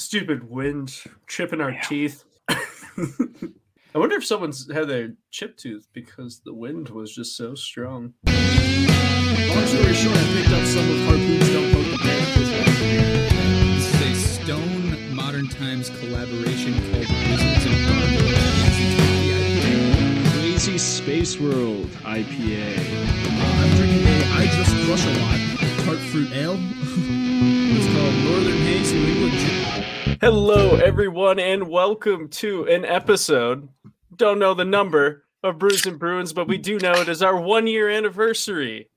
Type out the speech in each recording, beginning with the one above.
Stupid wind chipping our teeth. I wonder if someone's had their chip tooth because the wind was just so strong. Long story short, I picked up some of Harpoon's Don't Poke the Bear. This is a Stone Modern Times collaboration called Wizards and Gargoyles. Crazy Space World IPA. I'm drinking a I Just Crush a Lot tart fruit ale. It's called Northern Haze New England. Hello, everyone, and welcome to an episode. Don't know the number of Brews and Bruins, but we do know it is our 1 year anniversary.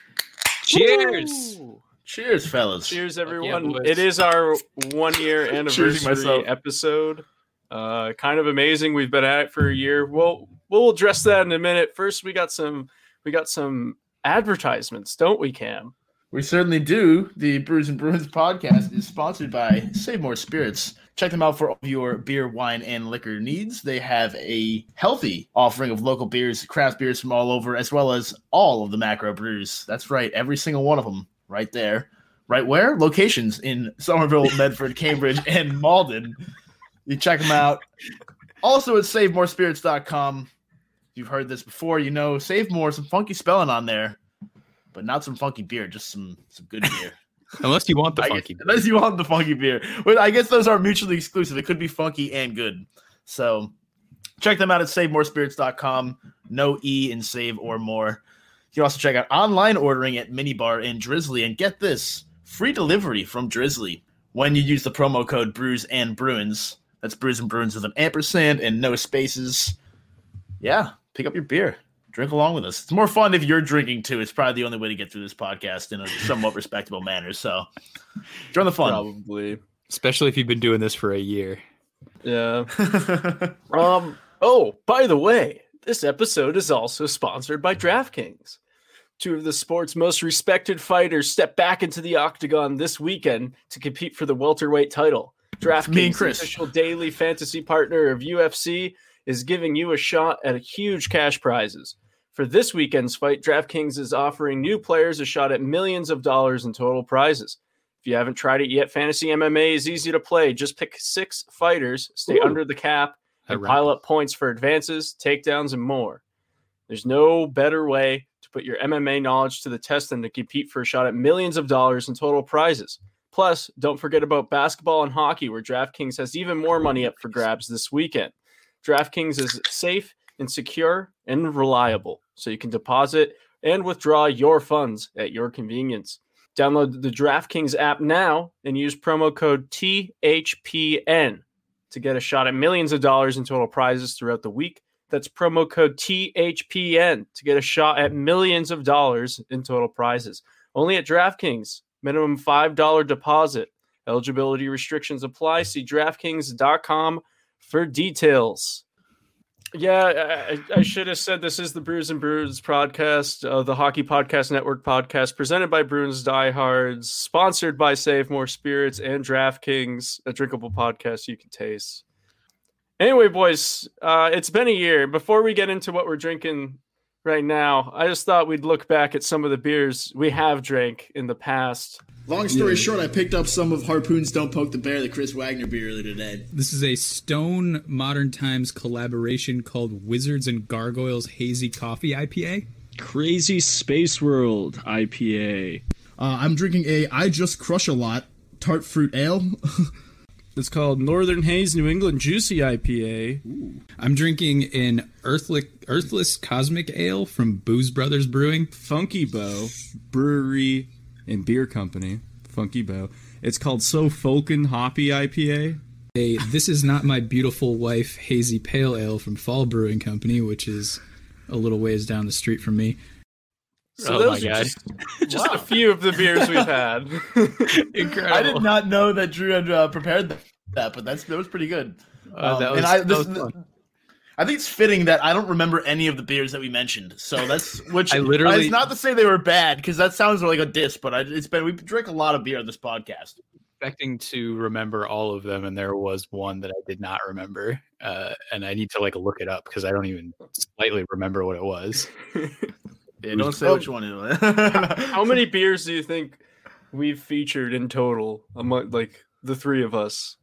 Cheers! Woo! Cheers, fellas. Cheers, everyone. boys. It is our 1 year anniversary myself. episode. Kind of amazing. We've been at it for a year. We'll address that in a minute. First, we got some advertisements, don't we, Cam? We certainly do. The Brews and Bruins podcast is sponsored by Save More Spirits. Check them out for all of your beer, wine, and liquor needs. They have a healthy offering of local beers, craft beers from all over, as well as all of the macro brews. That's right, every single one of them right there. Right where? Locations in Somerville, Medford, Cambridge, and Malden. You check them out. Also at SaveMoreSpirits.com. You've heard this before, you know, Save More, some funky spelling on there. But not some funky beer, just some good beer. Unless you want the funky. Unless you want the funky beer. But I guess those are mutually exclusive. It could be funky and good. So check them out at SaveMoreSpirits.com. No E in Save or More. You can also check out online ordering at Minibar and Drizzly. And get this, free delivery from Drizzly when you use the promo code Brews and Bruins. That's Brews and Bruins with an ampersand and no spaces. Yeah, pick up your beer. Drink along with us. It's more fun if you're drinking too. It's probably the only way to get through this podcast in a somewhat respectable manner. So join the fun. Probably. Especially if you've been doing this for a year. Yeah. Oh, by the way, this episode is also sponsored by DraftKings. Two of the sport's most respected fighters step back into the octagon this weekend to compete for the welterweight title. DraftKings, the official daily fantasy partner of UFC, is giving you a shot at huge cash prizes. For this weekend's fight, DraftKings is offering new players a shot at millions of dollars in total prizes. If you haven't tried it yet, Fantasy MMA is easy to play. Just pick 6 fighters, stay under the cap, and pile up points for advances, takedowns, and more. There's no better way to put your MMA knowledge to the test than to compete for a shot at millions of dollars in total prizes. Plus, don't forget about basketball and hockey, where DraftKings has even more money up for grabs this weekend. DraftKings is safe and secure and reliable, so you can deposit and withdraw your funds at your convenience. Download the DraftKings app now and use promo code THPN to get a shot at millions of dollars in total prizes throughout the week. That's promo code THPN to get a shot at millions of dollars in total prizes. Only at DraftKings. Minimum $5 deposit. Eligibility restrictions apply. See DraftKings.com for details. Yeah, I should have said this is the Brews and Bruins podcast, the Hockey Podcast Network podcast, presented by Bruins Diehards, sponsored by Save More Spirits and DraftKings, a drinkable podcast you can taste. Anyway, boys, it's been a year. Before we get into what we're drinking right now, I just thought we'd look back at some of the beers we have drank in the past. Long story short, I picked up some of Harpoon's Don't Poke the Bear, the Chris Wagner beer earlier today. This is a Stone Modern Times collaboration called Wizards and Gargoyles Hazy Coffee IPA. Crazy Space World IPA. I'm drinking a I Just Crush a Lot tart fruit ale. It's called Northern Haze New England Juicy IPA. Ooh. I'm drinking an Earthless Cosmic Ale from Booze Brothers Brewing. Funky Bow Brewery and Beer Company. Funky Bow. It's called So Folkin Hoppy IPA. This Is Not My Beautiful Wife Hazy Pale Ale from Fall Brewing Company, which is a little ways down the street from me. So those are just a few of the beers we've had. Incredible. I did not know that Drew had prepared that, but that was pretty good. I think it's fitting that I don't remember any of the beers that we mentioned. So that's which it's not to say they were bad, because that sounds like a diss, but we drink a lot of beer on this podcast. Expecting to remember all of them, and there was one that I did not remember, and I need to look it up because I don't even slightly remember what it was. Yeah, don't say which one it was. How many beers do you think we've featured in total among the three of us?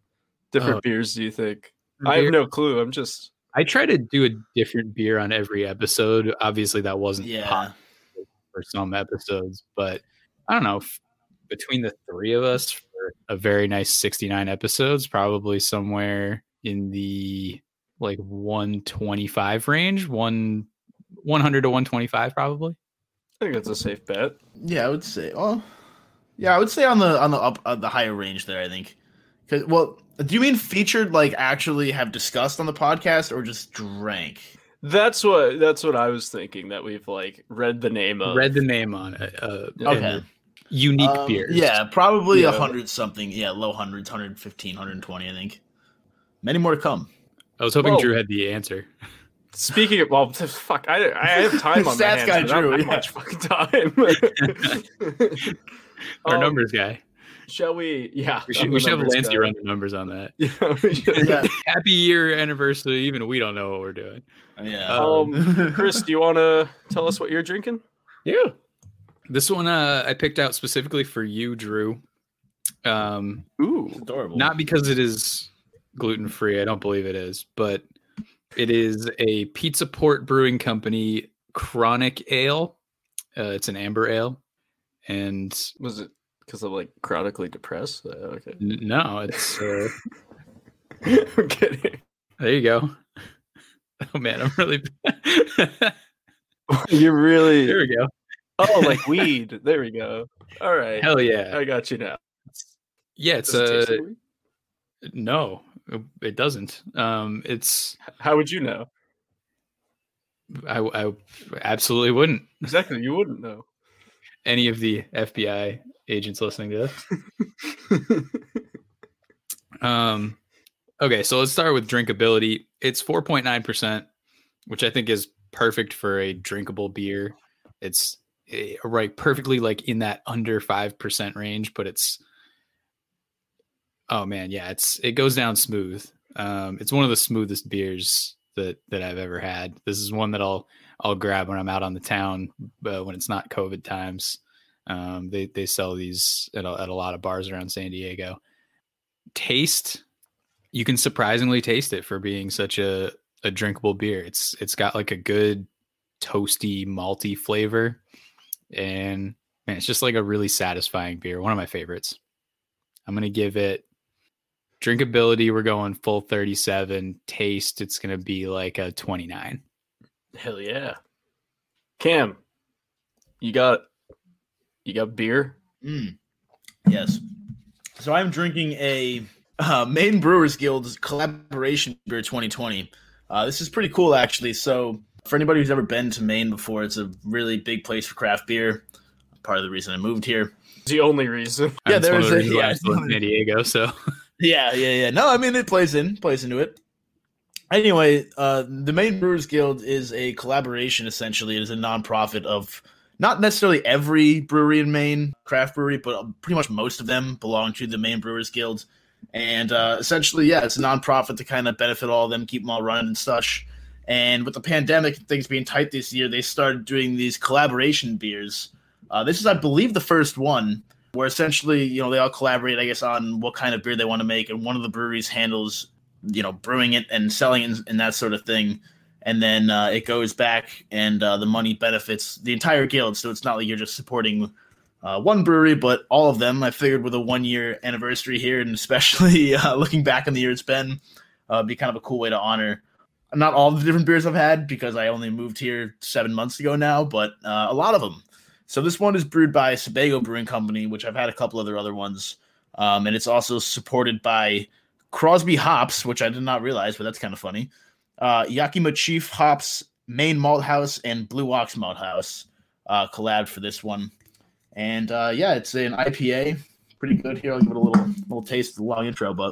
different Oh. beers do you think? I have no clue. I'm just I try to do a different beer on every episode. Obviously, that wasn't Yeah. possible for some episodes, but I don't know. Between the three of us for a very nice 69 episodes, probably somewhere in the like 125 range, 100 to 125 probably. I think that's a safe bet. Yeah, I would say. Oh, yeah, I would say on the higher range there. I think. Well, do you mean featured like actually have discussed on the podcast or just drank? That's what I was thinking, that we've like read the name of. Read the name on it. Okay. Unique beers. Yeah, probably Yeah. 100 something. Yeah, low hundreds, 115, 120, I think. Many more to come. I was hoping Whoa. Drew had the answer. Speaking of, well, fuck, I have time on my Stats hands. guy but not Drew, that yeah. much fucking time. Our numbers guy. Shall we? Yeah, We I'm the should have numbers Lancey guy. run the numbers on that. Yeah, we should. Yeah. Happy year anniversary. Even we don't know what we're doing. Yeah. Chris, do you want to tell us what you're drinking? Yeah. This one I picked out specifically for you, Drew. Ooh, Adorable. Not because it is gluten free. I don't believe it is, but it is a Pizza Port Brewing Company Chronic Ale. It's an amber ale, and was it because I'm like chronically depressed? Okay, no, it's I'm kidding. there you go. Oh man, I'm really. You're really There we go. oh, like weed. There we go. All right, Hell yeah. I got you now. Yeah, it's Does it taste like weed? no, it doesn't. It's How would you know? I absolutely wouldn't. Exactly, you wouldn't know. Any of the FBI agents listening to this. Okay, so let's start with drinkability. It's 4.9%, which I think is perfect for a drinkable beer. It's right perfectly like in that under 5% range, but it's oh man, yeah, it goes down smooth. It's one of the smoothest beers that I've ever had. This is one that I'll grab when I'm out on the town, when it's not COVID times. They sell these at a lot of bars around San Diego. Taste, you can surprisingly taste it for being such a drinkable beer. It's got like a good toasty malty flavor, and man, it's just like a really satisfying beer. One of my favorites. I'm gonna give it drinkability. We're going full 37. Taste, it's gonna be like a 29. Hell yeah, Cam, you got beer? Yes. So I'm drinking a Maine Brewers Guild's collaboration beer 2020. This is pretty cool, actually. So for anybody who's ever been to Maine before, it's a really big place for craft beer. Part of the reason I moved here. It's the only reason. Yeah, That's one of there's the a- reasons why yeah, I'm still in San Diego. So Yeah. No, I mean, it plays into it. Anyway, the Maine Brewers Guild is a collaboration, essentially. It is a nonprofit of not necessarily every brewery in Maine, craft brewery, but pretty much most of them belong to the Maine Brewers Guild. And essentially, yeah, it's a nonprofit to kind of benefit all of them, keep them all running and such. And with the pandemic, things being tight this year, they started doing these collaboration beers. This is, I believe, the first one where essentially, you know, they all collaborate, I guess, on what kind of beer they want to make. And one of the breweries handles, you know, brewing it and selling it and that sort of thing. And then it goes back and the money benefits the entire guild. So it's not like you're just supporting one brewery, but all of them. I figured with a 1-year anniversary here, and especially looking back on the year it's been, be kind of a cool way to honor not all the different beers I've had because I only moved here 7 months ago now, but a lot of them. So this one is brewed by Sebago Brewing Company, which I've had a couple other ones. And it's also supported by Crosby Hops, which I did not realize, but that's kind of funny. Yakima Chief Hops, Maine Malt House, and Blue Ox Malt House collabed for this one. And yeah, it's an IPA. Pretty good here. I'll give it a little taste of the long intro, but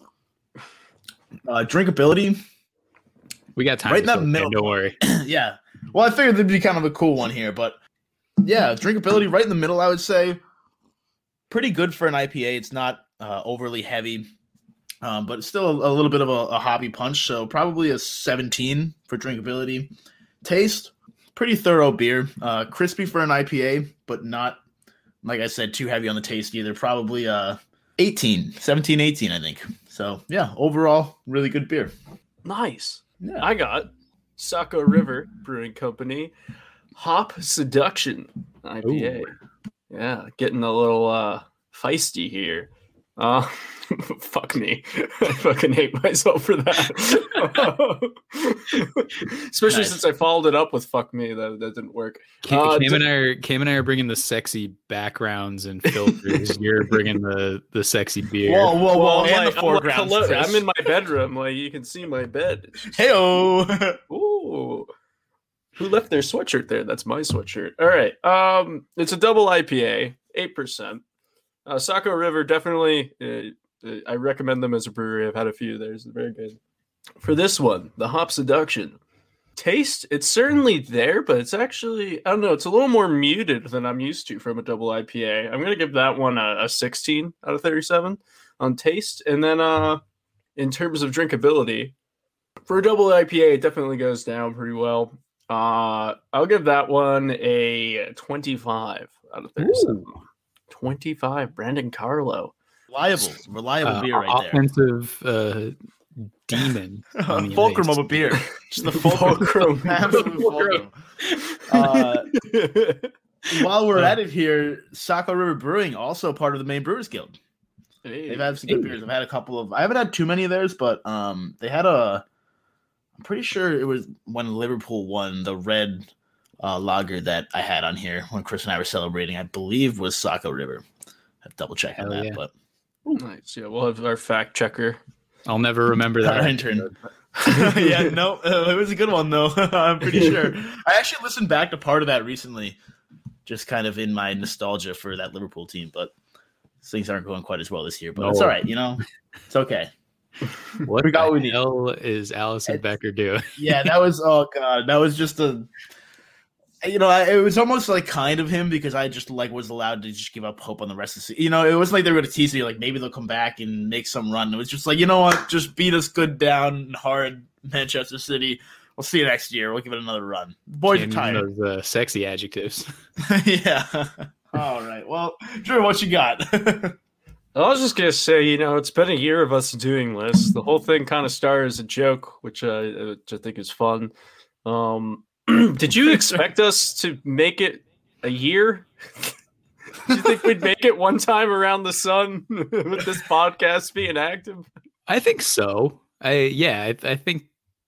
drinkability. we got time. Right in to that kill, man, middle. Don't worry. Yeah. Well, I figured there'd be kind of a cool one here, but yeah, drinkability right in the middle, I would say. Pretty good for an IPA. It's not overly heavy, but it's still a little bit of a hoppy punch, so probably a 17 for drinkability. Taste, pretty thorough beer. Crispy for an IPA, but not, like I said, too heavy on the taste either. Probably 17, 18, I think. So yeah, overall, really good beer. Nice. Yeah. I got Saco River Brewing Company Hop Seduction IPA. Yeah, getting a little feisty here. Fuck me. I fucking hate myself for that. Especially Nice. since I followed it up with fuck me. That didn't work. Cam and I are bringing the sexy backgrounds and filters. You're bringing the sexy beer. Whoa, and like, the foreground. hello, Chris. I'm in my bedroom. Like you can see my bed. Heyo. Ooh. Who left their sweatshirt there? That's my sweatshirt. All right. It's a double IPA, 8%. Saco River, definitely, I recommend them as a brewery. I've had a few there. It's very good. For this one, the Hop Seduction. Taste, it's certainly there, but it's actually, I don't know, it's a little more muted than I'm used to from a double IPA. I'm going to give that one a 16 out of 37 on taste. And then in terms of drinkability, for a double IPA, it definitely goes down pretty well. I'll give that one a 25 out of 37. Ooh. 25, Brandon Carlo. Reliable beer right there. Offensive demon. on the Fulcrum ice. of a beer. Just the fulcrum. Absolute fulcrum. While we're at it here, Saco River Brewing, also part of the Maine Brewers Guild. They've had some good beers. I've had a couple of. I haven't had too many of theirs, but they had a. I'm pretty sure it was when Liverpool won the red lager that I had on here when Chris and I were celebrating. I believe was Saco River. I have to double check on that, but Nice. Yeah, we'll have our fact checker. I'll never remember that. our intern. Yeah, no, it was a good one though. I'm pretty sure. I actually listened back to part of that recently, just kind of in my nostalgia for that Liverpool team. But things aren't going quite as well this year. But it's all right, it's okay. What We got what we the need. hell is Allison Becker doing? Yeah, that was that was just a. It was almost like kind of him because I just was allowed to just give up hope on the rest of the season. It wasn't like they were going to tease me like maybe they'll come back and make some run. It was just like, you know what, just beat us good down hard, Manchester City. We'll see you next year. We'll give it another run. Boys are tired. Those sexy adjectives. Yeah. All right. Well, Drew, what you got? I was just gonna say, it's been a year of us doing this. The whole thing kind of started as a joke, which I think is fun. Did you expect us to make it a year? Did you think we'd make it one time around the sun with this podcast being active? I think so. I think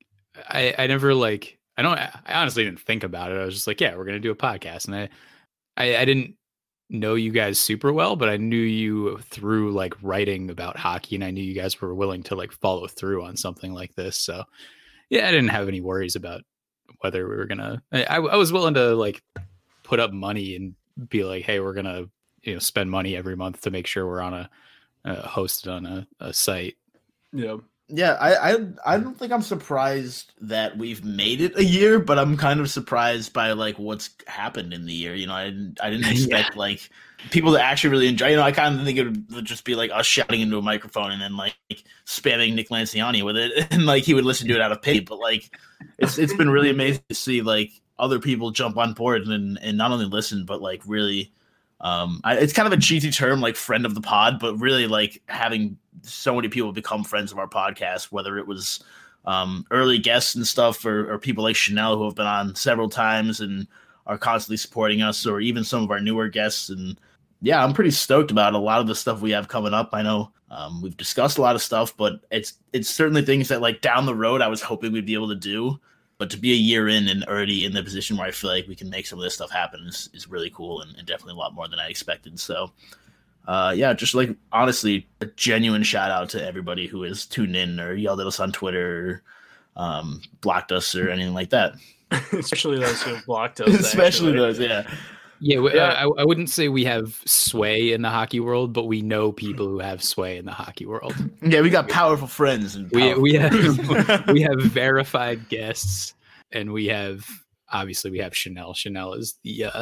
I never I honestly didn't think about it. I was just like, yeah, we're gonna do a podcast, and I didn't know you guys super well, but I knew you through writing about hockey, and I knew you guys were willing to follow through on something like this. So yeah, I didn't have any worries about whether we were gonna. I was willing to put up money and be like, hey, we're gonna spend money every month to make sure we're on a hosted on a site. Yeah. Yeah, I don't think I'm surprised that we've made it a year, but I'm kind of surprised by what's happened in the year. I didn't expect people to actually really enjoy. I kind of think it would just be us shouting into a microphone and then spamming Nick Lanciani with it, and he would listen to it out of pity. But it's been really amazing to see other people jump on board and not only listen but really. It's kind of a cheesy term, friend of the pod, but really having so many people become friends of our podcast, whether it was early guests and stuff or people like Chanel who have been on several times and are constantly supporting us, or even some of our newer guests. And yeah, I'm pretty stoked about a lot of the stuff we have coming up. I know we've discussed a lot of stuff, but it's certainly things that down the road I was hoping we'd be able to do. But to be a year in and already in the position where I feel like we can make some of this stuff happen is really cool and definitely a lot more than I expected. So, just honestly, a genuine shout out to everybody who has tuned in or yelled at us on Twitter or blocked us or anything like that. Especially those who have blocked us. Especially those, yeah. Yeah, I wouldn't say we have sway in the hockey world, but we know people who have sway in the hockey world. Yeah, we got powerful friends. And we have we have verified guests, and we have Chanel. Chanel is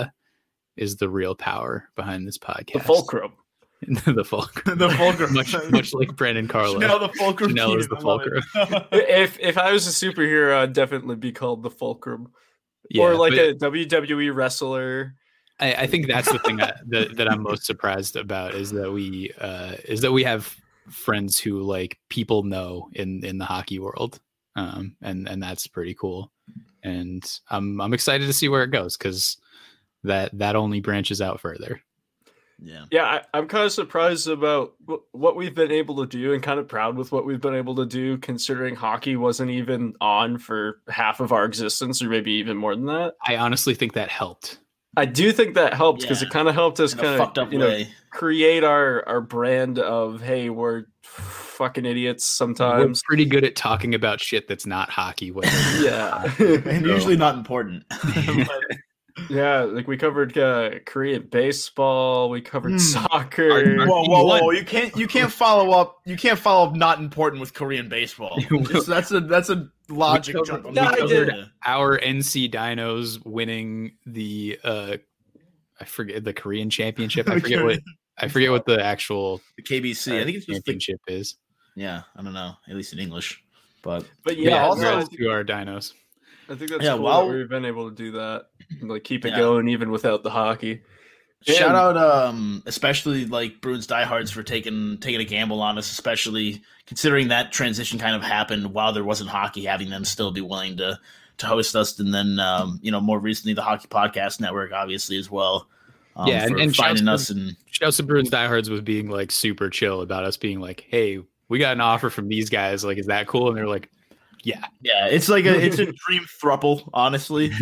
the real power behind this podcast. The fulcrum. The fulcrum. The fulcrum. much like Brandon Carlo. Chanel, the fulcrum. Chanel is the fulcrum. If I was a superhero, I'd definitely be called the fulcrum. Yeah, or a WWE wrestler. I think that's the thing that I'm most surprised about is that we have friends who like people know in the hockey world. And that's pretty cool. And I'm excited to see where it goes, because that only branches out further. Yeah, I'm kind of surprised about what we've been able to do, and kind of proud with what we've been able to do, considering hockey wasn't even on for half of our existence, or maybe even more than that. I honestly think that helped. I do think that helped, because it kind of helped us kind of create our brand of, hey, we're fucking idiots sometimes. We're pretty good at talking about shit that's not hockey. Yeah. And usually not important. Yeah, like we covered Korean baseball, we covered soccer. Whoa! You can't follow up. You can't follow up not important with Korean baseball. That's a logic jump. We covered our NC Dinos winning the I forget the Korean championship. I forget what the actual the KBC. I think it's just championship is. Yeah, I don't know. At least in English, but yeah. Also to our Dinos. I think that's cool that we've been able to do that, and like keep it going even without the hockey. Shout out, especially like Bruins diehards for taking a gamble on us, especially considering that transition kind of happened while there wasn't hockey, having them still be willing to host us, and then more recently the Hockey Podcast Network, obviously as well. And finding us, and shouts to Bruins diehards was being like super chill about us being like, hey, we got an offer from these guys, like, is that cool? And they're like, yeah, it's like it's a dream thruple, honestly.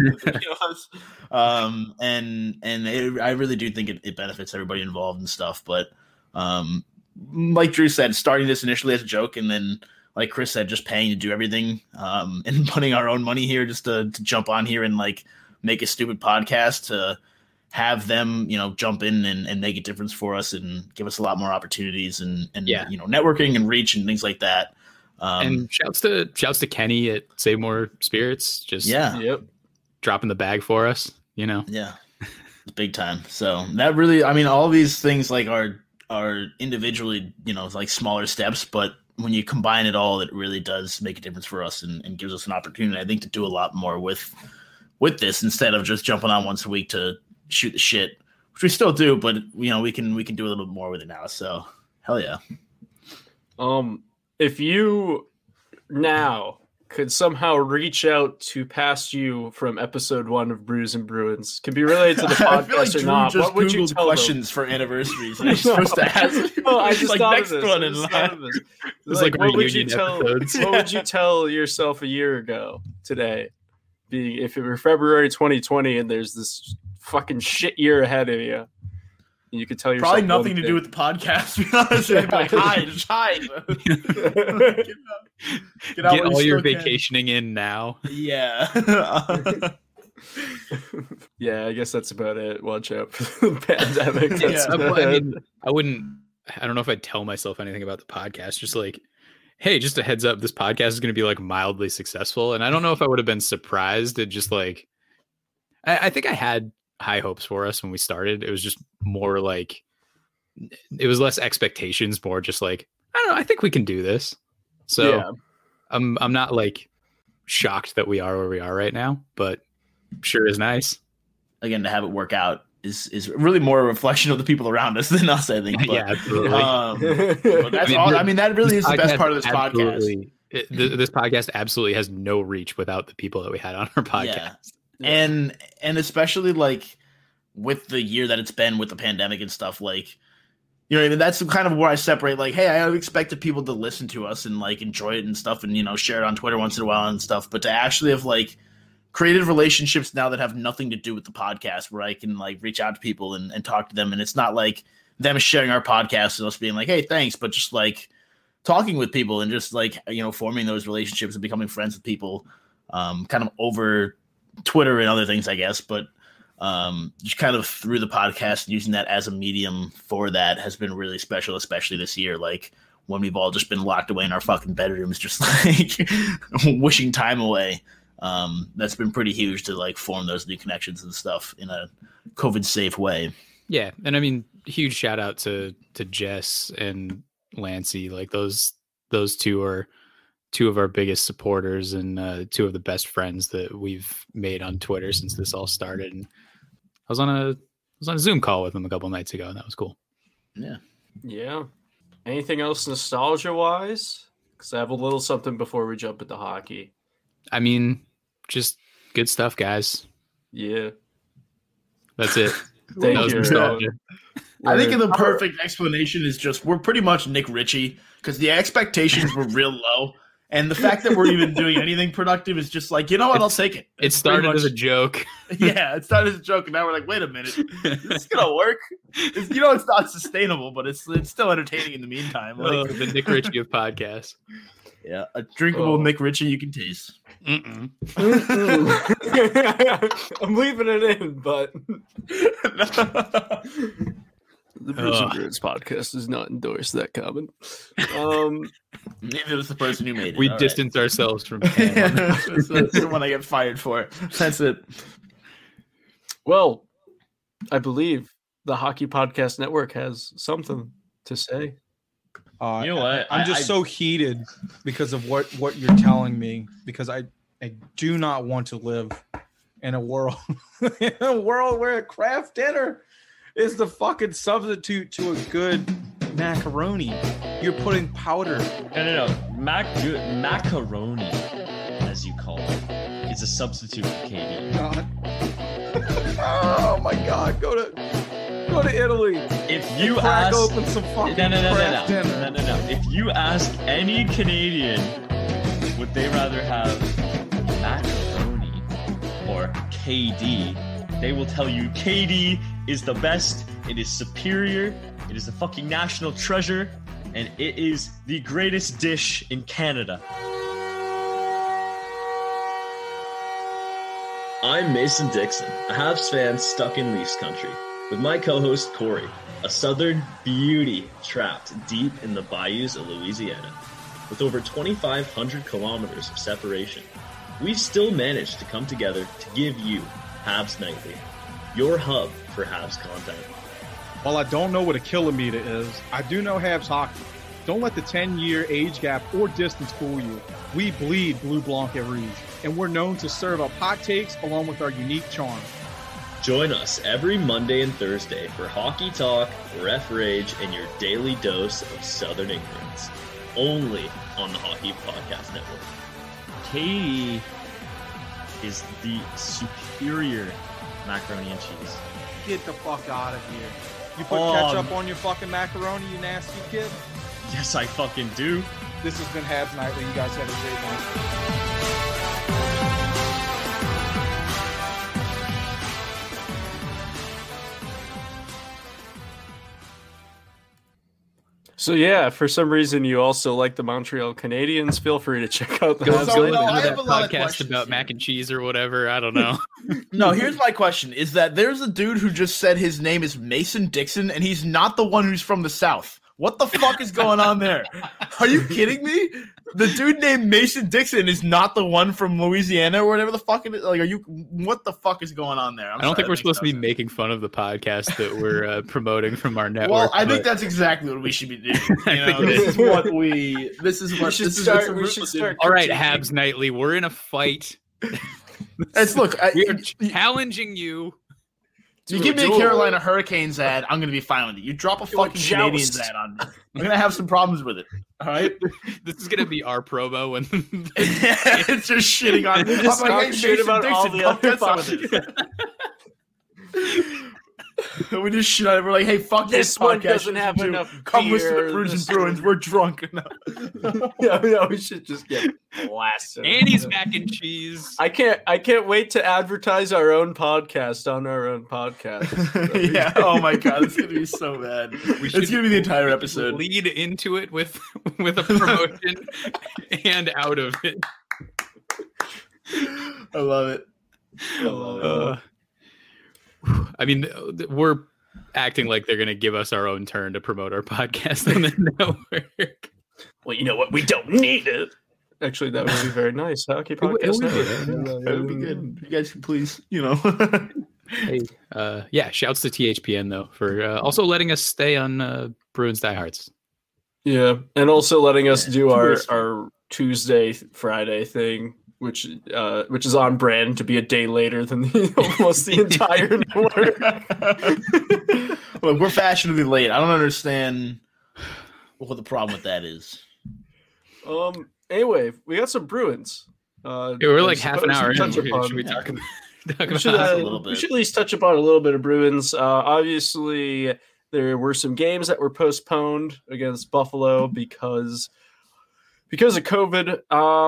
I really do think it benefits everybody involved and stuff. But like Drew said, starting this initially as a joke, and then like Chris said, just paying to do everything, and putting our own money here just to jump on here and like make a stupid podcast, to have them jump in and make a difference for us and give us a lot more opportunities and networking and reach and things like that. And shouts to Kenny at Save More Spirits, just dropping the bag for us, it's big time. So that really, I mean, all these things like are individually like smaller steps, but when you combine it all, it really does make a difference for us and gives us an opportunity, I think, to do a lot more with this, instead of just jumping on once a week to shoot the shit, which we still do, but we can do a little bit more with it now. So hell yeah. If you now could somehow reach out to past you from episode 1 of Brews and Bruins, could be related to the podcast I feel like or not, just what would you Googled tell questions them? for anniversaries? I'm supposed to ask. Oh, I just like thought next of this. one I in just line. thought of this. was like what would you reunion tell? episodes. What would you tell yourself a year ago today? If it were February 2020 and there's this fucking shit year ahead of you, you could tell yourself probably nothing to do with the podcast. To be honest, like, hide. Get all your vacationing in now. Yeah. Yeah, I guess that's about it. Watch out for the pandemic. I don't know if I'd tell myself anything about the podcast. Just like, hey, just a heads up, this podcast is going to be like mildly successful. And I don't know if I would have been surprised at just like, I think I had high hopes for us when we started. It was just more like, it was less expectations, more just like, I don't know, I think we can do this. So yeah. I'm not like shocked that we are where we are right now, but sure is nice. Again, to have it work out is really more a reflection of the people around us than us, I think. But, yeah, absolutely. But that's that really is the best part of this podcast. This podcast absolutely has no reach without the people that we had on our podcast. Yeah. And especially like with the year that it's been with the pandemic and stuff, like, that's kind of where I separate, like, hey, I expected people to listen to us and like enjoy it and stuff and, share it on Twitter once in a while and stuff. But to actually have like created relationships now that have nothing to do with the podcast, where I can like reach out to people and talk to them. And it's not like them sharing our podcast and us being like, hey, thanks, but just like talking with people and just like, forming those relationships and becoming friends with people, kind of over Twitter and other things, I guess. But just kind of through the podcast, using that as a medium for that has been really special, especially this year. Like when we've all just been locked away in our fucking bedrooms, just like wishing time away. That's been pretty huge to like form those new connections and stuff in a COVID safe way. Yeah. And I mean, huge shout out to Jess and Lancey. Like those two are two of our biggest supporters and two of the best friends that we've made on Twitter since this all started. And I was on a Zoom call with them a couple nights ago, and that was cool. Yeah. Yeah. Anything else nostalgia-wise? Because I have a little something before we jump into hockey. I mean, just good stuff, guys. Yeah. That's it. Thank That was you. nostalgia. I think the perfect explanation is just we're pretty much Nick Ritchie because the expectations were real low. And the fact that we're even doing anything productive is just like, you know what, I'll take it. It started as a joke. Yeah, it started as a joke, and now we're like, wait a minute, is this gonna work? It's not sustainable, but it's still entertaining in the meantime. Like, The Nick Ritchie of podcasts. yeah, a drinkable Nick Ritchie you can taste. Mm-mm. I'm leaving it in, but the Bruce and Bruins podcast does not endorse that comment. Maybe it was the person who made it. We All right. distance ourselves from That's the one I get fired for. That's it. Well, I believe the Hockey Podcast Network has something to say. You know what? I'm just so heated because of what you're telling me, because I do not want to live in a world where a craft dinner is the fucking substitute to a good macaroni. You're putting powder. No. Macaroni, as you call it, is a substitute for KD. God. Oh my God! Go to Italy. If you Crack ask, open some fucking craft dinner. no. If you ask any Canadian, would they rather have macaroni or KD? They will tell you KD is the best. It is superior. It is a fucking national treasure, and it is the greatest dish in Canada. I'm Mason Dixon, a Habs fan stuck in Leafs country, with my co-host Corey, a southern beauty trapped deep in the bayous of Louisiana. With over 2,500 kilometers of separation, we've still managed to come together to give you Habs Nightly, your hub for Habs content. While I don't know what a kilometer is, I do know Habs hockey. Don't let the 10-year age gap or distance fool you. We bleed Blue Blanc et Rouge, and we're known to serve up hot takes along with our unique charm. Join us every Monday and Thursday for hockey talk, ref rage, and your daily dose of Southern ignorance. Only on the Hockey Podcast Network. KD is the superior macaroni and cheese. Get the fuck out of here. You put ketchup on your fucking macaroni, you nasty kid? Yes, I fucking do. This has been Habs Nightly. You guys have a great night. So yeah, for some reason you also like the Montreal Canadiens. Feel free to check out the Go Habs So, listen no, Nightly. I to have that a lot of podcast questions about here. mac and cheese or whatever. I don't know. No, here's my question: is that there's a dude who just said his name is Mason Dixon, and he's not the one who's from the South. What the fuck is going on there? Are you kidding me? The dude named Mason Dixon is not the one from Louisiana or whatever the fuck it is. Like, what the fuck is going on there? I don't think we're supposed to be making fun of the podcast that we're promoting from our network. Well, I think but that's exactly what we should be doing. I You think know, it this is. is what we. This is what. should This is start- what's the we root should of start- all right, critiquing. Habs Nightly, we're in a fight. It's look. We're challenging you. You give me a Carolina Hurricanes ad, I'm gonna be fine with it. You drop a fucking joust. Canadians ad on me, I'm gonna have some problems with it. All right, This is gonna be our promo when it's just shitting on. I'm Just like, talk hey, shit Mason about all Dixon, the come other get some of this. We just shit on it. We're like, hey, fuck This this one podcast. doesn't have Dude, enough Come listen beer. to Bruins and This- Bruins. We're drunk enough. yeah, we should just get blasted. Annie's mac and cheese. I can't wait to advertise our own podcast on our own podcast. Yeah. Oh my god, it's gonna be so bad. We It's gonna be the entire episode. Lead into it with a promotion and out of it. I love it. I love it. I mean, we're acting like they're going to give us our own turn to promote our podcast on the network. Well, you know what? We don't need it. Actually, that would be very nice. Hockey podcast. Network. That would be good. You guys can please, you know. Hey, yeah, shouts to THPN though for also letting us stay on Bruins Diehards. Yeah, and also letting us do Bruce. our Tuesday Friday thing, which is on brand to be a day later than almost the entire network. Look, we're fashionably late. I don't understand what the problem with that is. Anyway, we got some Bruins. Yeah, we're I like half an suppose hour we in. touch upon- Should we talk about We should, a little we bit. should at least touch upon a little bit of Bruins. Obviously, there were some games that were postponed against Buffalo because of COVID.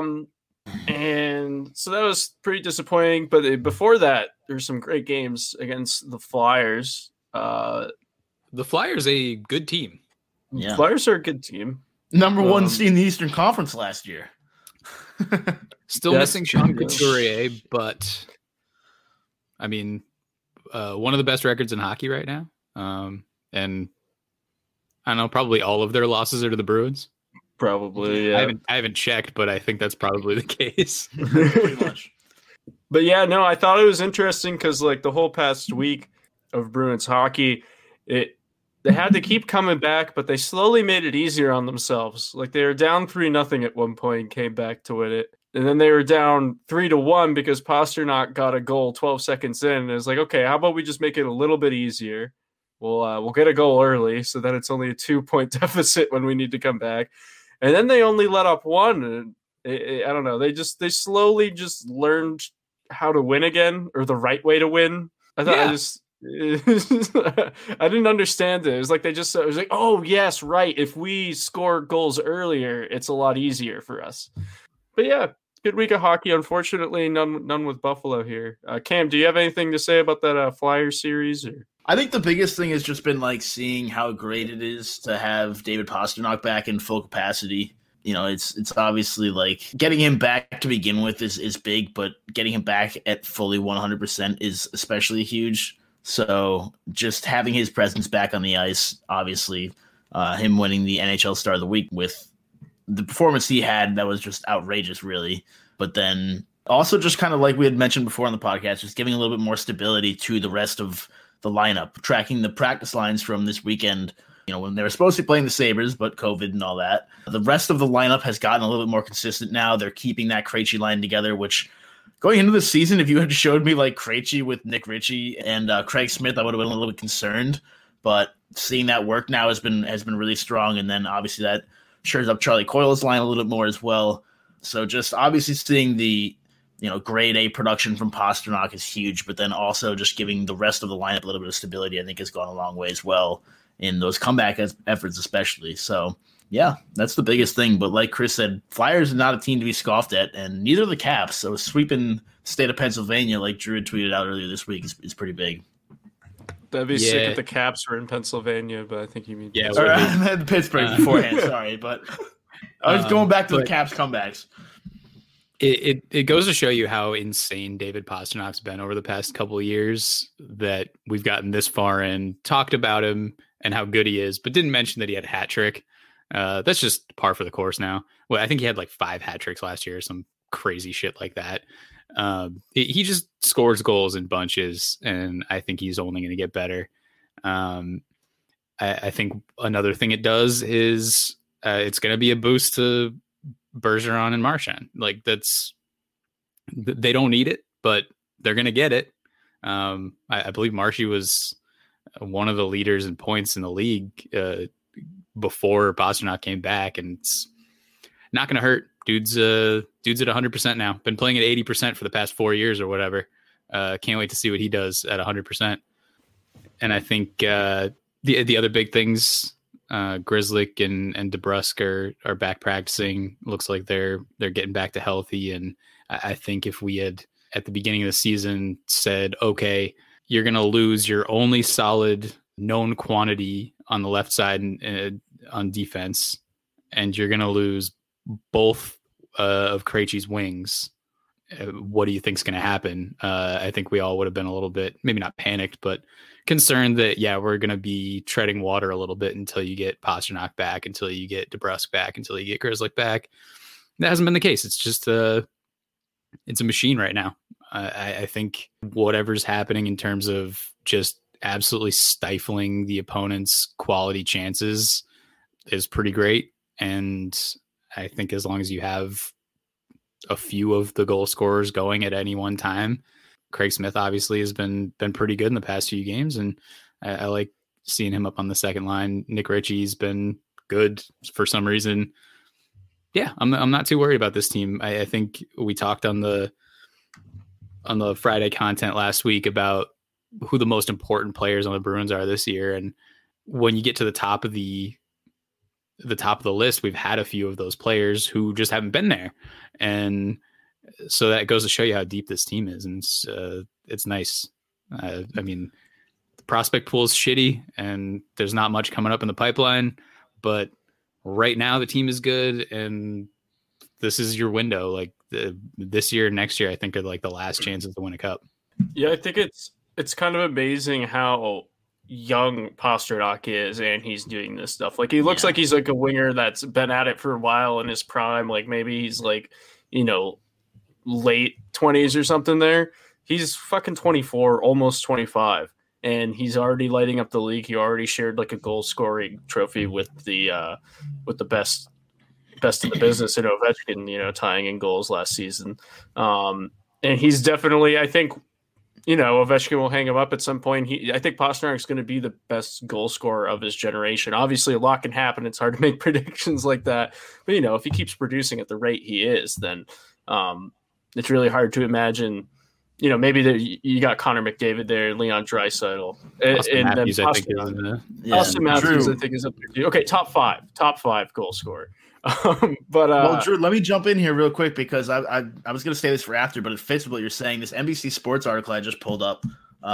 And so that was pretty disappointing. But before that, there's some great games against the Flyers. the Flyers, a good team. Yeah. Flyers are a good team. Number one Um, seed in the Eastern Conference last year. Still That's missing Sean true. Couturier, but I mean, one of the best records in hockey right now. And I don't know, probably all of their losses are to the Bruins. Probably, yeah. I haven't checked, but I think that's probably the case. Pretty much. But yeah, no, I thought it was interesting because like the whole past week of Bruins hockey, they had to keep coming back, but they slowly made it easier on themselves. Like they were down 3-0 at one point and came back to win it. And then they were down 3-1 because Pasternak got a goal 12 seconds in. And it's like, okay, how about we just make it a little bit easier? We'll get a goal early so that it's only a 2-point deficit when we need to come back. And then they only let up one. And I don't know. They slowly just learned how to win again, or the right way to win. I thought I didn't understand it. It was like it was like, oh yes, right. If we score goals earlier, it's a lot easier for us. But yeah, good week of hockey. Unfortunately, none with Buffalo here. Cam, do you have anything to say about that Flyers series? Or? I think the biggest thing has just been like seeing how great it is to have David Pasternak back in full capacity. You know, it's obviously like getting him back to begin with is big, but getting him back at fully 100% is especially huge. So just having his presence back on the ice, obviously, him winning the NHL Star of the Week with the performance he had, that was just outrageous, really. But then also just kind of like we had mentioned before on the podcast, just giving a little bit more stability to the rest of the lineup, tracking the practice lines from this weekend, you know, when they were supposed to be playing the Sabres, but COVID and all that. The rest of the lineup has gotten a little bit more consistent now. They're keeping that Krejci line together, which going into the season, if you had showed me like Krejci with Nick Ritchie and Craig Smith, I would have been a little bit concerned. But seeing that work now has been really strong. And then obviously that shores up Charlie Coyle's line a little bit more as well. So just obviously seeing the, you know, grade A production from Pasternak is huge, but then also just giving the rest of the lineup a little bit of stability, I think has gone a long way as well in those comeback efforts, especially. So yeah, that's the biggest thing. But like Chris said, Flyers are not a team to be scoffed at, and neither are the Caps. So sweeping the state of Pennsylvania, like Drew had tweeted out earlier this week, is pretty big. That'd be sick if the Caps were in Pennsylvania, but I think you mean Or Pittsburgh beforehand. Sorry, but I was going back to the Caps comebacks. It goes to show you how insane David Pasternak's been over the past couple of years, that we've gotten this far and talked about him and how good he is, but didn't mention that he had a hat trick. That's just par for the course now. Well, I think he had like 5 hat tricks last year, some crazy shit like that. He just scores goals in bunches, and I think he's only going to get better. I think another thing it does is it's going to be a boost to Bergeron and Marchand. Like they don't need it, but they're going to get it. I believe Marshy was one of the leaders in points in the league before Pasternak came back, and it's not going to hurt. Dude's at 100% now. Been playing at 80% for the past 4 years or whatever. Can't wait to see what he does at 100%. And I think the other big things, Grzelcyk and DeBrusk are back practicing. Looks like they're getting back to healthy. And I think if we had at the beginning of the season said, okay, you're going to lose your only solid known quantity on the left side on defense, and you're going to lose both of Krejci's wings, what do you think is going to happen? I think we all would have been a little bit, maybe not panicked, but concerned that, yeah, we're going to be treading water a little bit until you get Pasternak back, until you get DeBrusk back, until you get Grzelcyk back. That hasn't been the case. It's just it's a machine right now. I think whatever's happening in terms of just absolutely stifling the opponent's quality chances is pretty great. And I think as long as you have a few of the goal scorers going at any one time, Craig Smith obviously has been pretty good in the past few games, and I like seeing him up on the second line. Nick Ritchie's been good for some reason. Yeah, I'm not too worried about this team. I think we talked on the Friday content last week about who the most important players on the Bruins are this year, and when you get to the top of the list, we've had a few of those players who just haven't been there, and so that goes to show you how deep this team is, and it's nice. I mean, the prospect pool is shitty, and there's not much coming up in the pipeline, but right now the team is good, and this is your window. Like this year, next year, I think are like the last chances to win a cup. Yeah, I think it's kind of amazing how young Pastrnak is, and he's doing this stuff. Like he looks like he's like a winger that's been at it for a while in his prime. Like maybe he's like, late 20s or something there. He's fucking 24, almost 25. And he's already lighting up the league. He already shared like a goal scoring trophy with the best in the business in Ovechkin, tying in goals last season. And he's definitely, I think, Ovechkin will hang him up at some point. I think Pasternak's going to be the best goal scorer of his generation. Obviously, a lot can happen. It's hard to make predictions like that. But, if he keeps producing at the rate he is, then it's really hard to imagine. Maybe you got Connor McDavid there, Leon Draisaitl, and Matthews, then Austin Matthews, I think, is up there too. Okay, top five goal scorer. But Drew, let me jump in here real quick because I was going to say this for after, but it fits with what you're saying. This NBC Sports article I just pulled up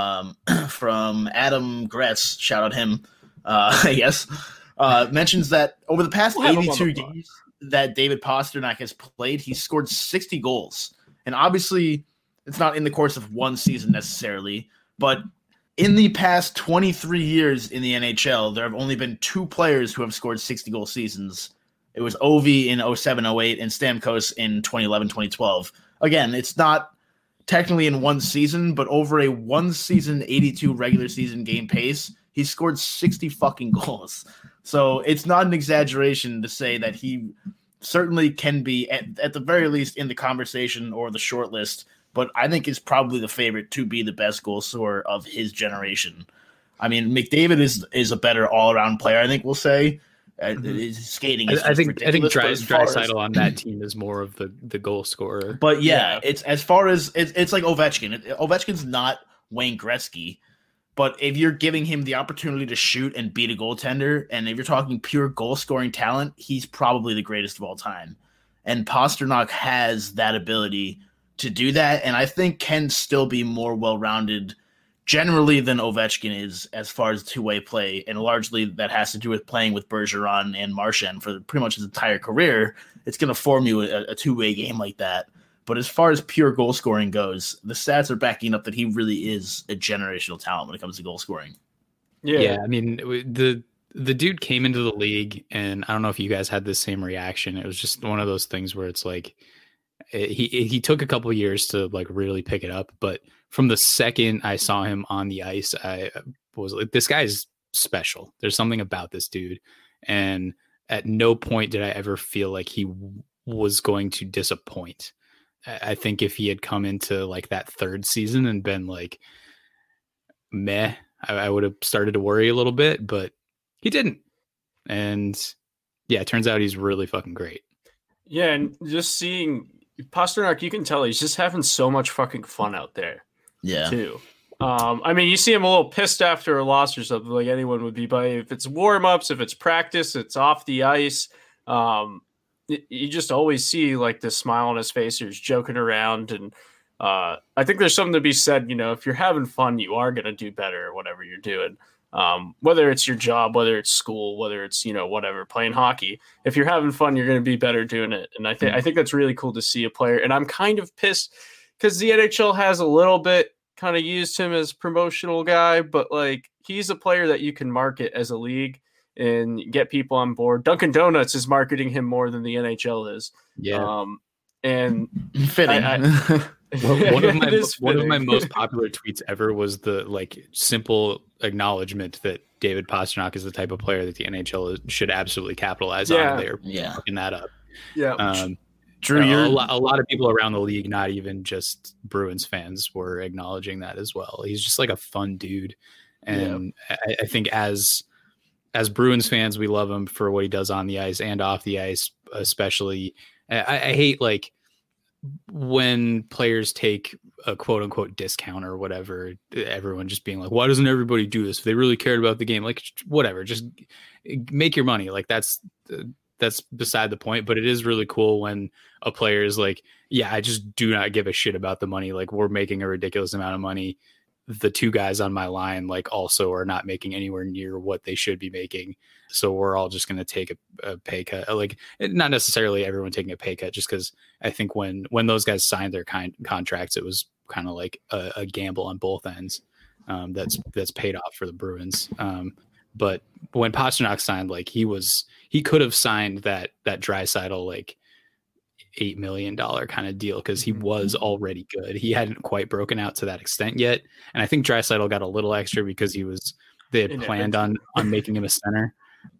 from Adam Gretz, shout out him, yes, mentions that over the past 82 games that David Pastrnak has played, he's scored 60 goals, and obviously it's not in the course of one season necessarily, but in the past 23 years in the NHL, there have only been two players who have scored 60-goal seasons. It was Ovi in 07-08 and Stamkos in 2011-2012. Again, it's not technically in one season, but over a one season, 82 regular season game pace, he scored 60 fucking goals. So it's not an exaggeration to say that he certainly can be, at the very least, in the conversation or the short list, but I think is probably the favorite to be the best goal scorer of his generation. I mean, McDavid is a better all-around player, I think we'll say. His skating is I think Draisaitl on that team is more of the goal scorer. But it's as far as it's like Ovechkin. Ovechkin's not Wayne Gretzky, but if you're giving him the opportunity to shoot and beat a goaltender, and if you're talking pure goal scoring talent, he's probably the greatest of all time. And Pastrnak has that ability to do that, and I think can still be more well-rounded generally than Ovechkin is as far as two-way play, and largely that has to do with playing with Bergeron and Marchand for pretty much his entire career. It's going to form you a two-way game like that. But as far as pure goal scoring goes, the stats are backing up that he really is a generational talent when it comes to goal scoring. Yeah, I mean, the dude came into the league, and I don't know if you guys had the same reaction. It was just one of those things where it's like he took a couple of years to like really pick it up, but from the second I saw him on the ice, I was like, this guy's special. There's something about this dude. And at no point did I ever feel like he was going to disappoint. I think if he had come into like that third season and been like, meh, I would have started to worry a little bit, but he didn't. And yeah, it turns out he's really fucking great. Yeah, and just seeing Pastrnak, you can tell he's just having so much fucking fun out there. Yeah. Too. I mean, you see him a little pissed after a loss or something, like anyone would be. But if it's warm-ups, if it's practice, it's off the ice. You just always see like this smile on his face. Or he's joking around, and I think there's something to be said. If you're having fun, you are gonna do better at whatever you're doing. Whether it's your job, whether it's school, whether it's whatever, playing hockey. If you're having fun, you're gonna be better doing it. And I think that's really cool to see a player. And I'm kind of pissed because the NHL has a little bit kind of used him as promotional guy, but like he's a player that you can market as a league and get people on board. Dunkin' Donuts is marketing him more than the NHL is. Yeah. And fitting. One of my most popular tweets ever was the like simple acknowledgement that David Pastrnak is the type of player that the NHL should absolutely capitalize on. They're fucking that up. Yeah. Drew, a lot of people around the league, not even just Bruins fans, were acknowledging that as well. He's just like a fun dude, and I think as as Bruins fans, we love him for what he does on the ice and off the ice, especially. I hate like when players take a quote unquote discount or whatever, everyone just being like, why doesn't everybody do this? If they really cared about the game, like whatever, just make your money. Like that's beside the point, but it is really cool when a player is like, yeah, I just do not give a shit about the money. Like we're making a ridiculous amount of money. The two guys on my line, like also are not making anywhere near what they should be making. So we're all just going to take a pay cut. Like not necessarily everyone taking a pay cut, just because I think when those guys signed their contracts, it was kind of like a gamble on both ends. That's paid off for the Bruins. But when Pastrnak signed, like he could have signed that Draisaitl like $8 million kind of deal because he was already good. He hadn't quite broken out to that extent yet, and I think Draisaitl got a little extra because they had planned on making him a center.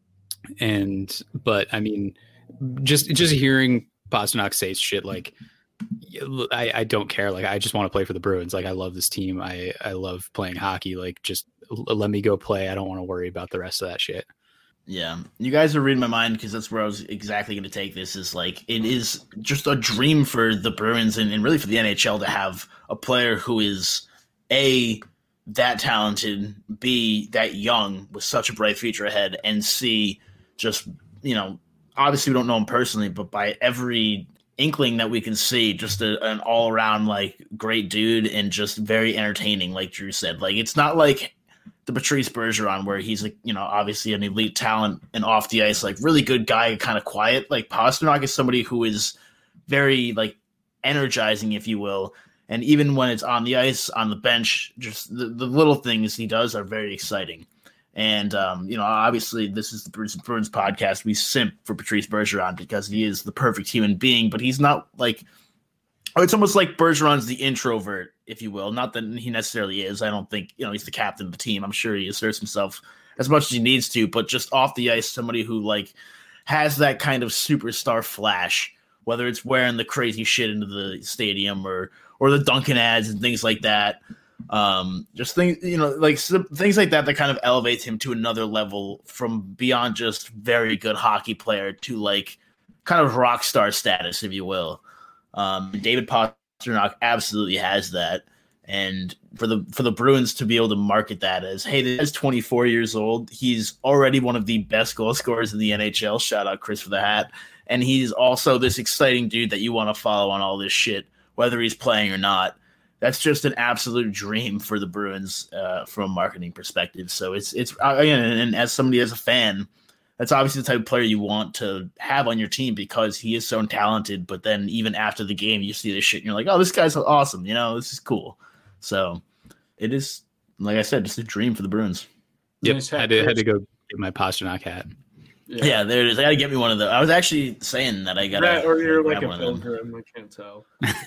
But I mean, just hearing Pastrnak say shit like, I don't care. Like I just want to play for the Bruins. Like I love this team. I love playing hockey. Like just let me go play. I don't want to worry about the rest of that shit. Yeah, you guys are reading my mind because that's where I was exactly going to take this. Is like it is just a dream for the Bruins and really for the NHL to have a player who is A, that talented, B, that young with such a bright future ahead, and C, just, you know, obviously we don't know him personally, but by every inkling that we can see, just an all around like great dude and just very entertaining, like Drew said. Like it's not like the Patrice Bergeron, where he's like, you know, obviously an elite talent and off the ice, like really good guy, kind of quiet. Like Pastrnak is somebody who is very like energizing, if you will. And even when it's on the ice, on the bench, just the little things he does are very exciting. And, you know, obviously this is the Bruins podcast. We simp for Patrice Bergeron because he is the perfect human being, but he's not like, it's almost like Bergeron's the introvert, if you will. Not that he necessarily is. I don't think, you know, he's the captain of the team. I'm sure he asserts himself as much as he needs to, but just off the ice, somebody who like has that kind of superstar flash, whether it's wearing the crazy shit into the stadium or the Dunkin' ads and things like that. Just things, you know, like things like that kind of elevates him to another level from beyond just very good hockey player to like kind of rock star status, if you will. David Pastrnak absolutely has that, and for the Bruins to be able to market that as, hey, this guy's 24 years old, he's already one of the best goal scorers in the NHL. Shout out Chris for the hat, and he's also this exciting dude that you want to follow on all this shit, whether he's playing or not. That's just an absolute dream for the Bruins from a marketing perspective. So it's again, and as somebody as a fan, that's obviously the type of player you want to have on your team because he is so talented. But then even after the game, you see this shit and you're like, oh, this guy's awesome. You know, this is cool. So it is, like I said, just a dream for the Bruins. Yep. Nice hat, I had to go get my Pastrnak hat. Yeah, there it is. I got to get me one of those. I was actually saying that I got to. Or you're like a pilgrim. I can't tell.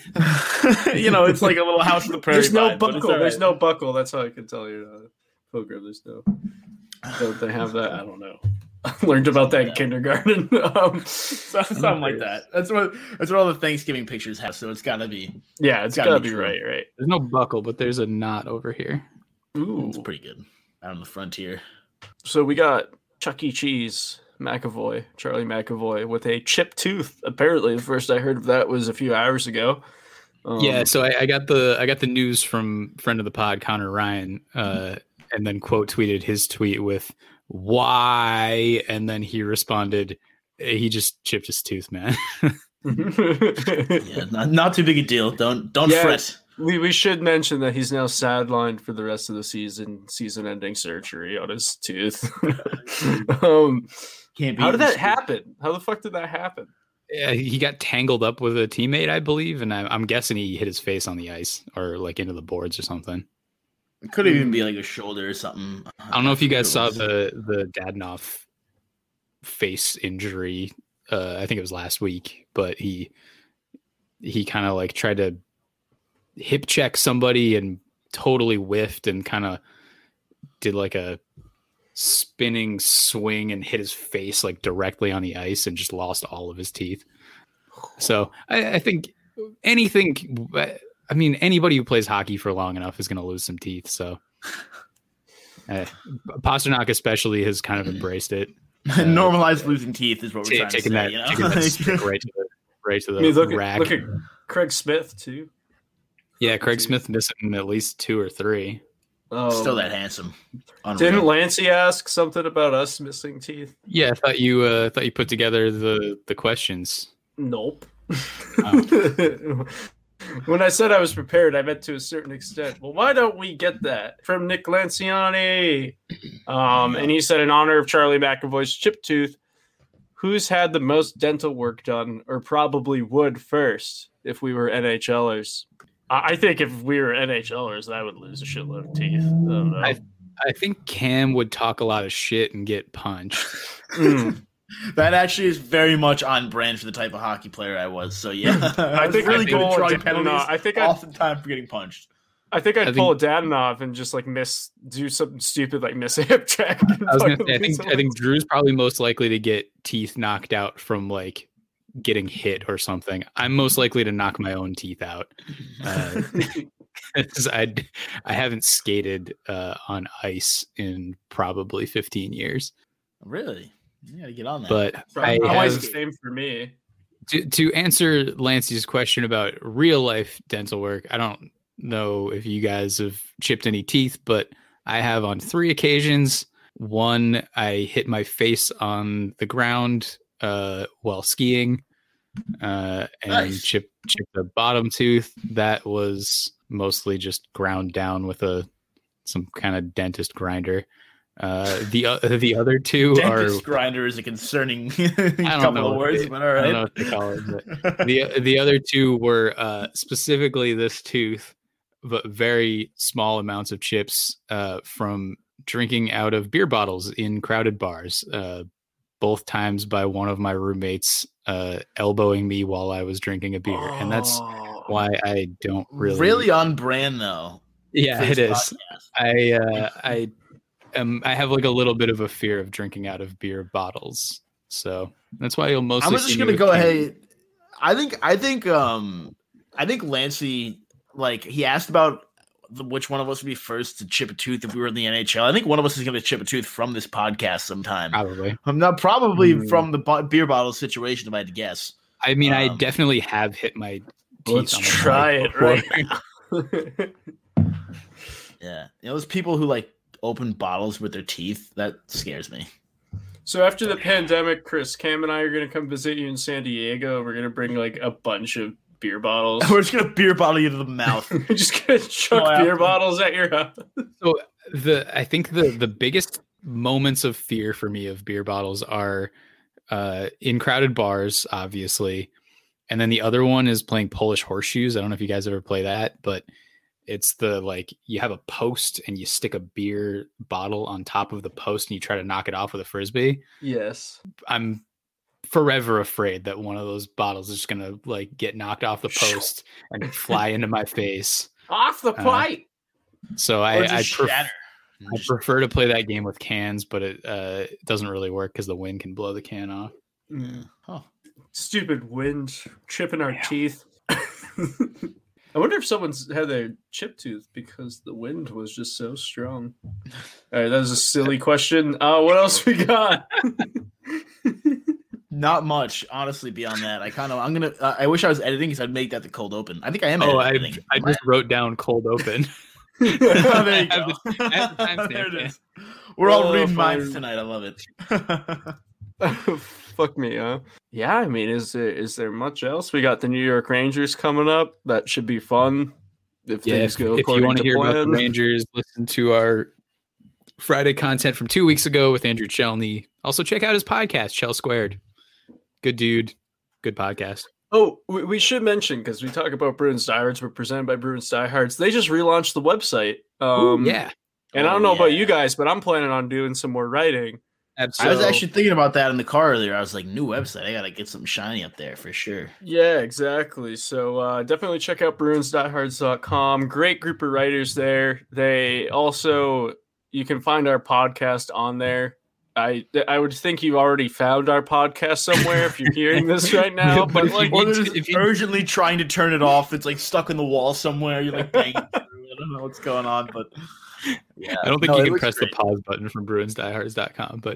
You know, it's like a little house in the prairie. There's no buckle. There's no buckle. That's how I can tell you. Pilgrim, there's no. Don't they have that? I don't know. I learned about that in kindergarten. Something like that. That's what all the Thanksgiving pictures have. So it's got to be. Yeah, it's got to be right. There's no buckle, but there's a knot over here. Ooh, it's pretty good. Out on the frontier. So we got Chuck E. Cheese McAvoy, Charlie McAvoy, with a chipped tooth. Apparently, the first I heard of that was a few hours ago. Yeah, so I got the news from friend of the pod, Connor Ryan, and then quote tweeted his tweet with "Why?" and then he responded, "He just chipped his tooth, man." Yeah, not too big a deal. Don't fret. We should mention that he's now sidelined for the rest of the season-ending surgery on his tooth. How did that happen? How the fuck did that happen? Yeah, he got tangled up with a teammate, I believe, and I'm guessing he hit his face on the ice or like into the boards or something. It could even be like a shoulder or something. I don't know if you guys saw the Dadonov face injury. I think it was last week, but he kind of like tried to hip check somebody and totally whiffed and kind of did like a spinning swing and hit his face like directly on the ice and just lost all of his teeth. So I think anybody who plays hockey for long enough is going to lose some teeth. So Pasternak especially has kind of embraced it. Normalized losing teeth is what we're trying to say. Taking that stick right to the I mean, rack. look at Craig Smith too. Yeah, Craig Smith missing at least 2 or 3. Still that handsome. Unreal. Didn't Lancey ask something about us missing teeth? Yeah, I thought you put together the questions. Nope. Oh. When I said I was prepared, I meant to a certain extent. Well, why don't we get that from Nick Lanciani? And he said, in honor of Charlie McAvoy's chipped tooth, who's had the most dental work done, or probably would first if we were NHLers? I think if we were NHLers, I would lose a shitload of teeth. I don't know. I think Cam would talk a lot of shit and get punched. That actually is very much on brand for the type of hockey player I was. So yeah, I think really I'd good at pull drawing a penalties. I think oftentimes for getting punched. I think I'd pull a Dadonov and just like do something stupid like miss a hip check. I was gonna say, I think Drew's probably most likely to get teeth knocked out from like getting hit or something. I'm most likely to knock my own teeth out. I haven't skated on ice in probably 15 years. Really? You gotta get on that. But always the same for me. To answer Lancey's question about real life dental work, I don't know if you guys have chipped any teeth, but I have on 3 occasions. One, I hit my face on the ground while skiing and chipped the bottom tooth. That was mostly just ground down with some kind of dentist grinder. The other 2 dentist grinder is a concerning couple of words, but all right. I don't know what they call it. But the other 2 were specifically this tooth, but very small amounts of chips from drinking out of beer bottles in crowded bars. Both times by one of my roommates elbowing me while I was drinking a beer, and that's why I don't really on brand though. Yeah, it is. I have like a little bit of a fear of drinking out of beer bottles, so that's why you'll mostly. I'm just gonna go ahead. I think Lancey, like, he asked about which one of us would be first to chip a tooth if we were in the NHL. I think one of us is going to chip a tooth from this podcast sometime. Probably. I'm not from the beer bottle situation, if I had to guess. I mean, I definitely have hit my teeth. Let's try it right now. Yeah, those people who like open bottles with their teeth, that scares me. So after the pandemic, Chris, Cam and I are going to come visit you in San Diego. We're going to bring like a bunch of beer bottles. We're just going to beer bottle you to the mouth. We're just going to chuck beer bottles at your house. So I think the biggest moments of fear for me of beer bottles are in crowded bars, obviously. And then the other one is playing Polish horseshoes. I don't know if you guys ever play that, but it's you have a post and you stick a beer bottle on top of the post and you try to knock it off with a Frisbee. Yes. I'm forever afraid that one of those bottles is just going to like get knocked off the post and fly into my face. Off the pipe. So I prefer to play that game with cans, but it doesn't really work because the wind can blow the can off. Huh. Stupid wind chipping our teeth. I wonder if someone's had their chip tooth because the wind was just so strong. All right, that was a silly question. What else we got? Not much, honestly. Beyond that, I wish I was editing because I'd make that the cold open. I think I am. Editing. I just wrote down cold open. There you go. There it is. We're all reading minds tonight. I love it. Fuck me, huh? Yeah, I mean, is there much else? We got the New York Rangers coming up. That should be fun. If things go according to plan. If you want to hear about the Rangers, listen to our Friday content from 2 weeks ago with Andrew Chelney. Also, check out his podcast, Chell Squared. Good dude. Good podcast. Oh, we should mention, because we talk about Bruins Diehards. We're presented by Bruins Diehards. They just relaunched the website. Yeah. And I don't know about you guys, but I'm planning on doing some more writing. Absolutely. I was actually thinking about that in the car earlier. I was like, new website. I got to get something shiny up there for sure. Yeah, exactly. So definitely check out BruinsDiehards.com. Great group of writers there. They also, you can find our podcast on there. I would think you already found our podcast somewhere if you're hearing this right now. But if you're urgently trying to turn it off, it's like stuck in the wall somewhere. You're like banging through. I don't know what's going on, but Yeah. I don't think No, you it can looks press great. the pause button from BruinsDiehards.com, but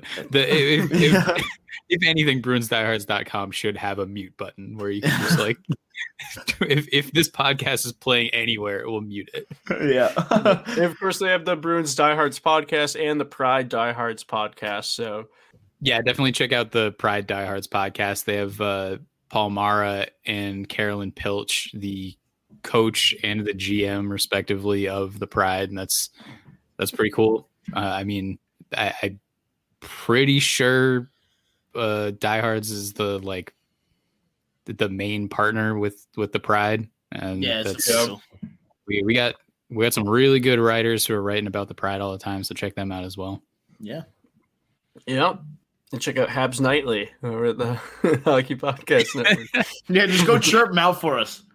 if anything, BruinsDiehards.com should have a mute button where you can just like, if this podcast is playing anywhere, it will mute it. Yeah. And of course, they have the Bruins Diehards podcast and the Pride Diehards podcast. So Yeah, definitely check out the Pride Diehards podcast. They have Paul Mara and Carolyn Pilch, the coach and the GM respectively of the Pride, and that's pretty cool. I'm pretty sure Diehards is the main partner with the Pride, and Yeah, it's that's official. we got some really good writers who are writing about the Pride all the time, so check them out as well. Yeah. yeah, and check out Habs Nightly over at the Hockey Podcast Network. Yeah, just go chirp them out for us.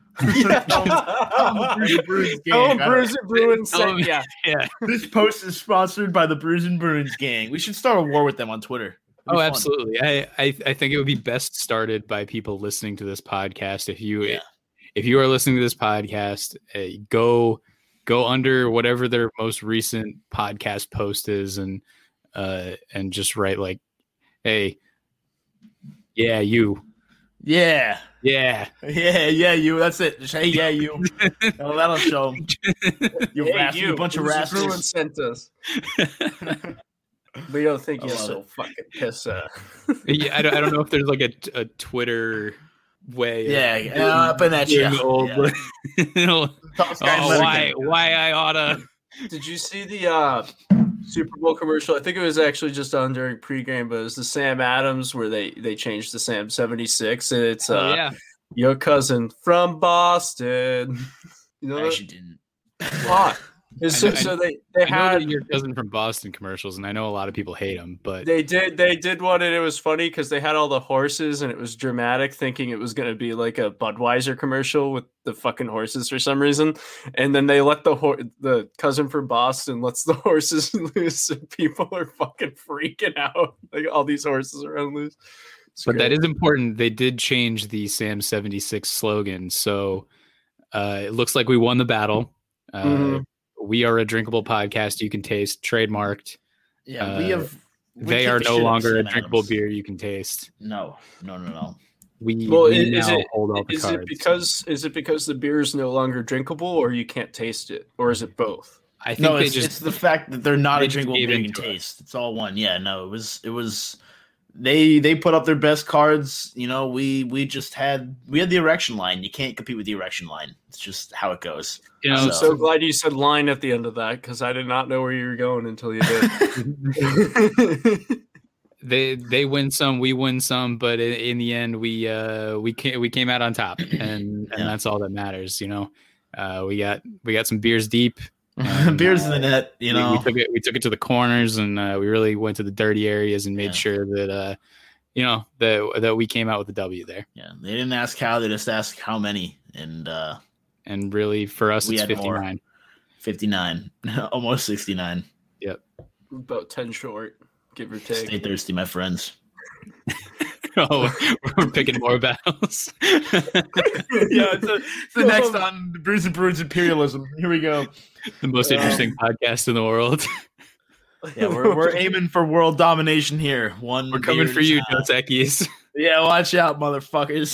Bruins. Oh, Yeah. Yeah. This post is sponsored by the Bruins and Bruins gang. We should start a war with them on Twitter. It'd be Oh, fun. absolutely. I think it would be best started by people listening to this podcast. If you are listening to this podcast, go under whatever their most recent podcast post is and just write like, hey, yeah, you. Yeah. Yeah. Yeah, you. That's it. Just, hey, yeah, you. Oh, that'll show them. You, you bunch of Bruins rascals. sent us. We don't think I you're love so fucking pissed. Yeah, I don't know if there's like a Twitter way. Yeah, up in that shit. Old, Yeah. why I oughta. Did you see the Super Bowl commercial? I think it was actually just on during pregame, but it was the Sam Adams where they changed to Sam 76, and it's Yeah. your cousin from Boston. You know I that? actually didn't. Why? So they I know had that your cousin from Boston commercials, and I know a lot of people hate them, but they did one, and it was funny because they had all the horses, and it was dramatic, thinking it was going to be like a Budweiser commercial with the fucking horses for some reason, and then they let the cousin from Boston lets the horses loose, and people are fucking freaking out, like all these horses are on loose. It's But that great. is important. They did change the Sam 76 slogan. So it looks like we won the battle. Mhm. We are a drinkable podcast you can taste, trademarked. Yeah, we have. They are no longer a drinkable beer you can taste. No. We Well, we is now it hold all the is cards. it because the beer is no longer drinkable, or you can't taste it, or is it both? I think No, they it's the fact that they're not they a just drinkable gave beer you into can it. taste. It's all one. Yeah, no, it was. They put up their best cards. You know, we had the erection line. You can't compete with the erection line. It's just how it goes. you know, I'm so glad you said line at the end of that, because I did not know where you were going until you did. they win some, we win some, but in the end, we came out on top, and Yeah. that's all that matters. You know, we got some beers deep. and, Beers in the net. You know, we took it to the corners, and we really went to the dirty areas and made Yeah. sure that that we came out with a W there. yeah. They didn't ask how. They just asked how many. And really, for us, We it's had more. 59. 59, almost 69. About 10 short, give or take. Stay thirsty, my friends. Oh, we're picking more battles. Yeah, it's the next on the Brews and Bruins imperialism. Here we go. The most interesting podcast in the world. Yeah, we're aiming for world domination here. One, We're coming beer for at a you, time. Dos Equis. Yeah, watch out, motherfuckers.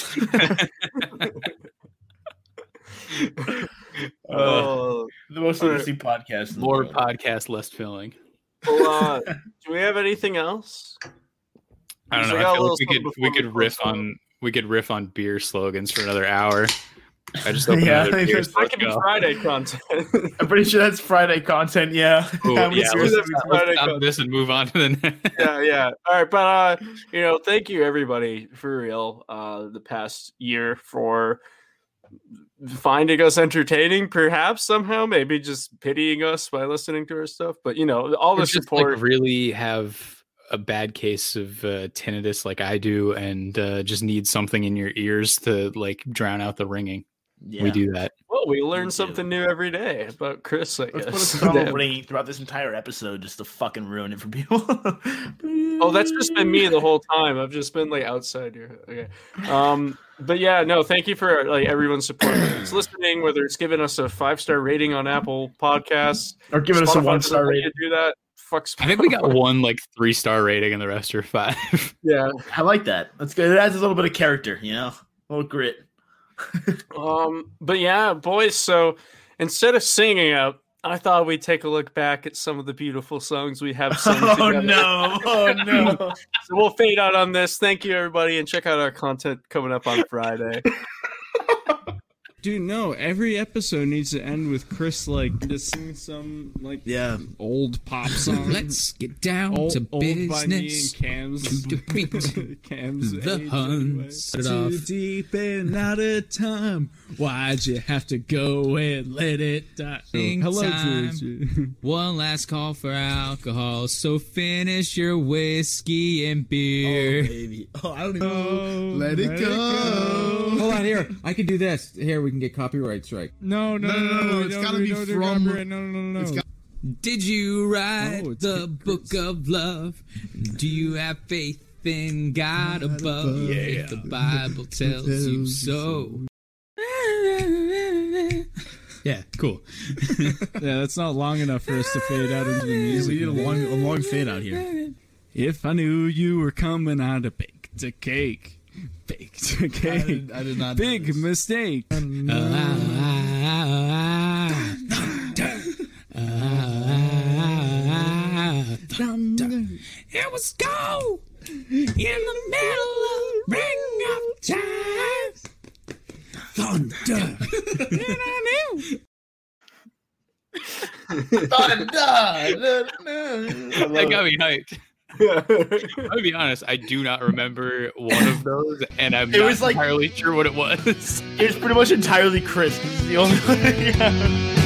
Oh, The most interesting podcast. In the More world. podcast, less filling. well, do we have anything else? I don't know. I I got a feel little like something we before could we riff close on beer slogans for another hour. I just opened Yeah, another beer. it's That could be Friday content. I'm pretty sure that's Friday content. Yeah. Ooh, How many yeah, beers let's- have we- Friday Let's stop content. this and move on to the next. yeah. All right, but thank you everybody for real. The past year for finding us entertaining, perhaps somehow, maybe just pitying us by listening to our stuff. But all the Or just support. like really have a bad case of tinnitus like I do, and just need something in your ears to like drown out the ringing. Yeah. We do that. Well, we learn too. something new every day about Chris. I Let's put a guess. song ringing throughout this entire episode just to fucking ruin it for people. Oh, that's just been me the whole time. I've just been like outside here. Okay. But yeah, no, thank you for like everyone's support. Whether it's listening, whether it's giving us a 5-star rating on Apple Podcasts, Or giving us a Spotify 1-star doesn't let you rating. do that. Fuck Spotify. I think we got one like 3-star rating and the rest are 5. Yeah. I like that. That's good. It adds a little bit of character, you know, a little grit. But yeah, boys. So instead of singing out, I thought we'd take a look back at some of the beautiful songs we have sung Oh together. no! Oh no! So we'll fade out on this. Thank you, everybody, and check out our content coming up on Friday. Dude, no. Every episode needs to end with Chris like just singing some like old pop song. Let's get down old, to old by me business. and Cam's. To defeat Cam's the age Huns. anyway. Set it Too off. deep and out of time. Why'd you have to go and let it die? Think Hello, time. George. One last call for alcohol. So finish your whiskey and beer. Baby. Oh, I don't even Oh, Let it go. Hold on, here. I can do this. Here, we can get copyright strike. No. It's gotta be from- No. It's got- Did you write Oh, it's the good, book of love? Do you have faith in God above? If the Bible tells you so. Yeah, cool. Yeah, that's not long enough for us to fade out into the music. We need a long fade out here. If I knew you were coming, I'd have baked a cake. Baked a cake. I did not. Big mistake. It was go in the middle of ring of time. Thunder. And I knew. That got me hyped. I'll be honest, I do not remember one of those, and I'm It not was like- entirely sure what it was. It was pretty much entirely Chris. This is the only one.